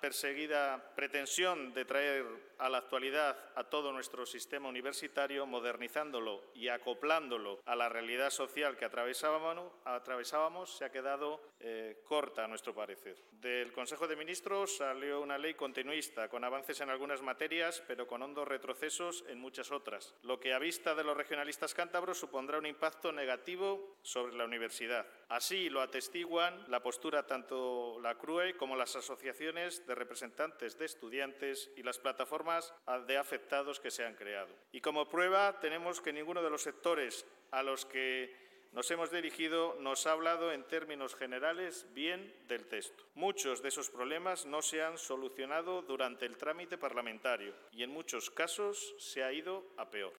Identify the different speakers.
Speaker 1: perseguida pretensión de traer a la actualidad a todo nuestro sistema universitario, modernizándolo y acoplándolo a la realidad social que atravesábamos, se ha quedado corta, a nuestro parecer. Del Consejo de Ministros salió una ley continuista, con avances en algunas materias, pero con hondos retrocesos en muchas otras, lo que a vista de los regionalistas cántabros supondrá un impacto negativo sobre la universidad. Así lo atestiguan la postura tanto la CRUE como las asociaciones de representantes de estudiantes y las plataformas de afectados que se han creado. Y como prueba tenemos que ninguno de los sectores a los que nos hemos dirigido nos ha hablado en términos generales bien del texto. Muchos de esos problemas no se han solucionado durante el trámite parlamentario y en muchos casos se ha ido a peor.